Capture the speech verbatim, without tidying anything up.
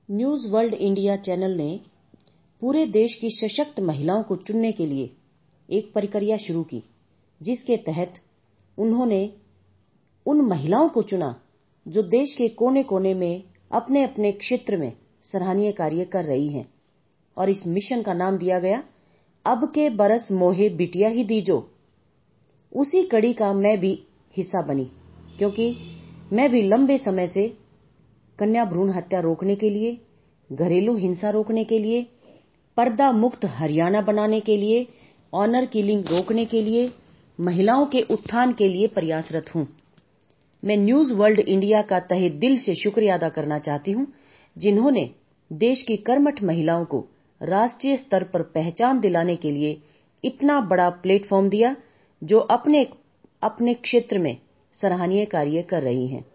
News world India channel ने पूरे देश की सशक्त महिलाओं को चुनने के लिए एक प्रक्रिया शुरू की, जिसके तहत उन्होंने उन महिलाओं को चुना जो देश के कोने-कोने में अपने-अपने क्षेत्र में सराहनीय कार्य कर रही हैं। और इस मिशन का नाम दिया गया, अब के बरस मोहे बिटिया ही दीजो। उसी कड़ी का मैं भी हिस्सा बनी, क्योंकि मैं भी लंबे समय से कन्या भ्रूण हत्या रोकने के लिए, घरेलू हिंसा रोकने के लिए, पर्दा मुक्त हरियाणा बनाने के लिए, ऑनर किलिंग रोकने के लिए, महिलाओं के उत्थान के लिए प्रयासरत हूं। मैं न्यूज़ वर्ल्ड इंडिया का तहे दिल से शुक्रिया अदा करना चाहती हूं, जिन्होंने देश की कर्मठ महिलाओं को राष्ट्रीय स्तर पर पहचान दिलाने के लिए इतना बड़ा प्लेटफॉर्म दिया, जो अपने अपने क्षेत्र में सराहनीय कार्य कर रही हैं।